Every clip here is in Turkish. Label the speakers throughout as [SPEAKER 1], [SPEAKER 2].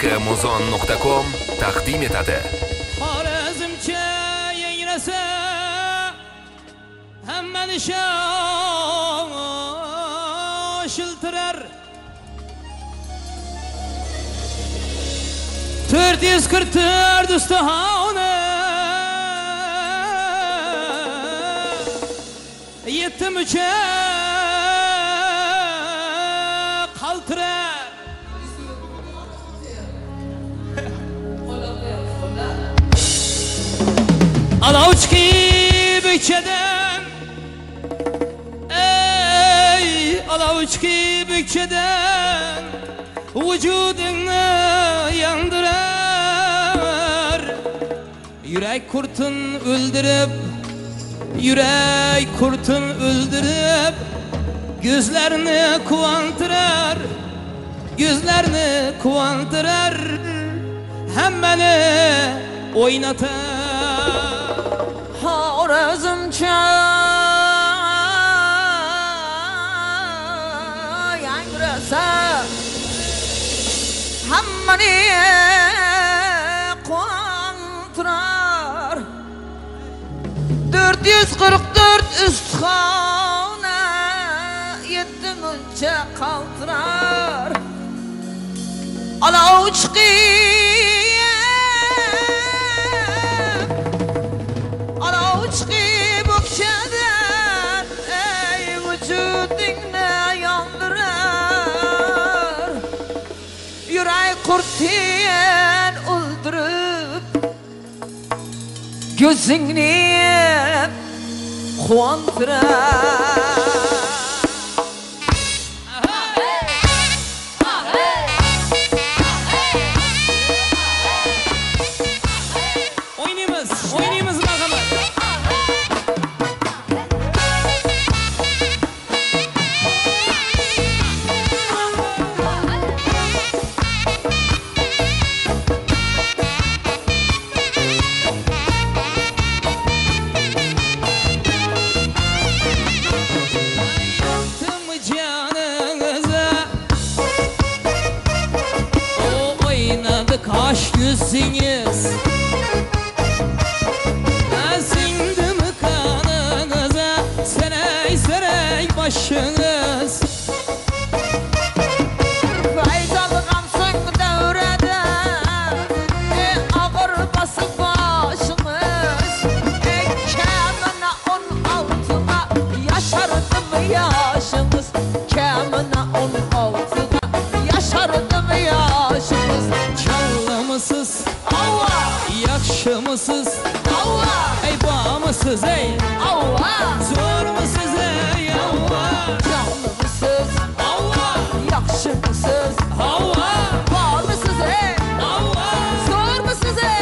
[SPEAKER 1] muzon.com taqdim etadi.
[SPEAKER 2] Xorazmcha yangrasa hammani shoshiltirar 444 ustahona yetimicha qaltirar Alavçki bükçeden ey alavçki bükçeden vücudunu yandırar yürek kurtun öldürüp gözlerini kuvantırar hemmeni oynatar
[SPEAKER 3] Xorazmcha yangrasa hammani quvontirar 444 ustixona yetimicha qaltirar olov chiqib o'kshadan ey vujudingni yondirar yurak qurtin o'ldirib ko'zingni quvontirar
[SPEAKER 2] Oynayımız bakalım. Tüm canınıza o oynadı kaş yüzünüz başınız
[SPEAKER 3] Faydalıqamsın dövrədə ağır basıb başımız Kəmənə 16'da yaşardım yaşımız Kəmənə 16'da yaşardım yaşımız
[SPEAKER 2] Çallamısız, yakşımısız, ey bağımısız ey zor musuz ey
[SPEAKER 3] Canlımısız, yakışımısız, var mısız ey? Zor mısız ey?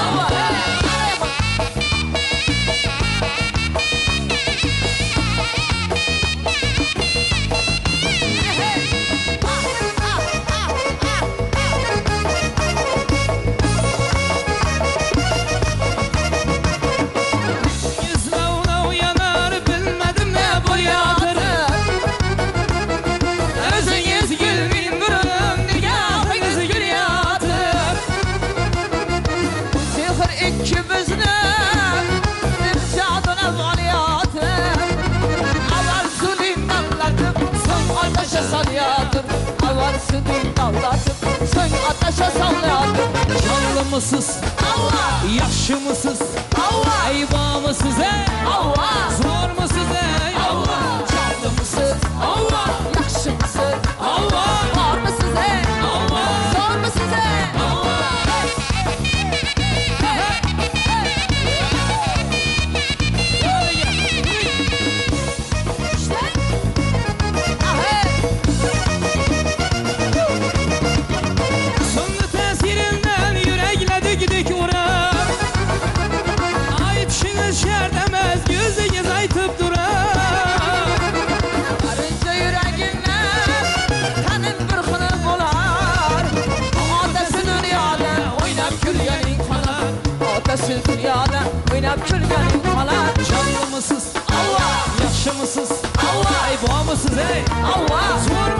[SPEAKER 2] Canlımısız, yakşımısız, ey bağımısız ey zor musuz ey
[SPEAKER 3] Canlımısız, yakışımısız, var mısız ey? Zor mısız ey?
[SPEAKER 2] Sonlu tesirinden yürekledik dik uğrar Ait şiniz şer demez yüzünüz aytıp durar
[SPEAKER 3] Arınca yüreğinden kanın bir kınır olar Adası dünyada oynap gülgenin kalar Adası dünyada oynap gülgenin kalar
[SPEAKER 2] Canlımısız, yakşımısız, ey bağımısız ey zor